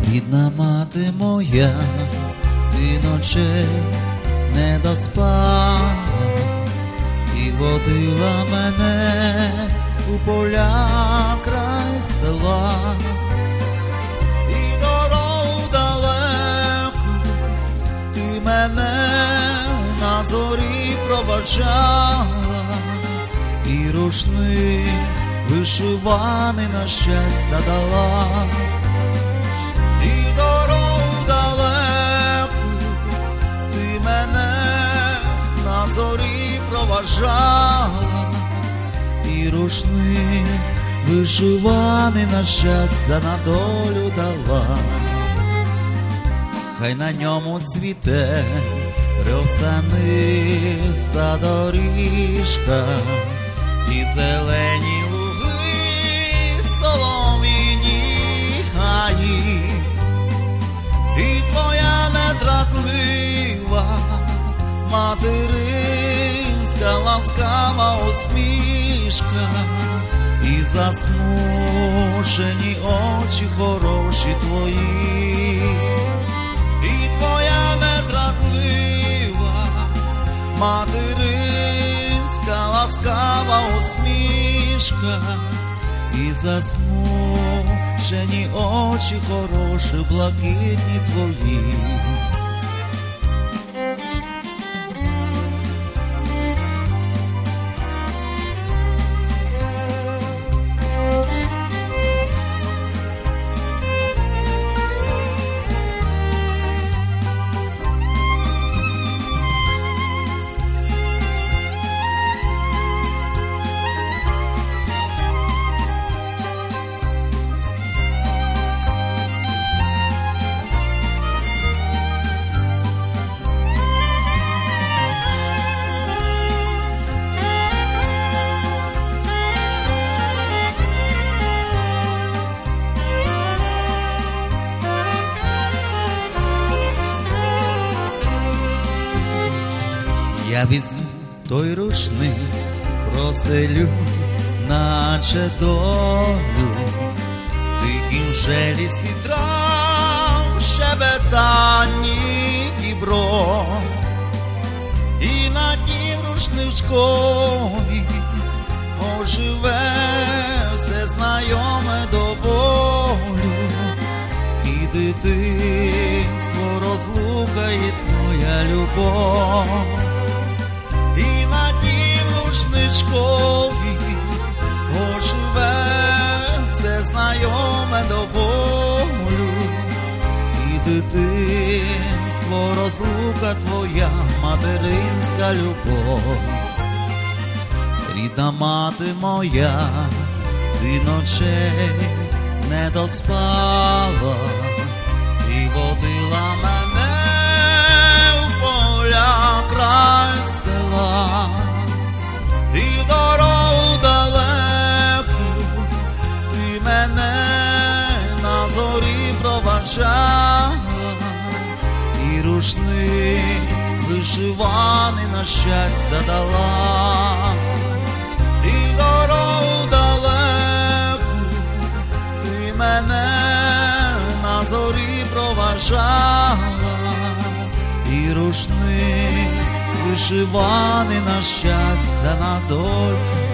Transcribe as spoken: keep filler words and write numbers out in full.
Рідна мати моя, ти ночей не доспала і водила мене у поля край села, і дорогу далеку ти мене на зорі проводжала, і рушник вишиваний на щастя дала. І дорогу далеку ти мене на зорі проводжала, і рушник вишиваний на щастя на долю дала. Хай на ньому цвіте росяниста доріжка, і зелені луги, солом'яні гаї, і твоя незрадлива материнська ласкава усмішка, і засмучені очі хороші твої, і твоя незрадлива материнська ласкава усмішка, і засмучені очі хороші блакитні твої. Я візьму той рушник, простелю, наче долю, тихим шелісті трав, щебетанні дібро, і на тім рушничкові оживе все знайоме до болю, і дитинство розлука, і твоя любов. І на тім рушничкові оживе все знайоме до болю, і дитинство розлука твоя материнська любов. Рідна мати моя, ти ночей не доспала і водила мене у поля край села, і дорогу далеку ти мене на зорі проводжала, і рушник вишиваний на щастя дала. І дорогу далеку ти мене на зорі проводжала, і рушник вишиваний на щастя на долю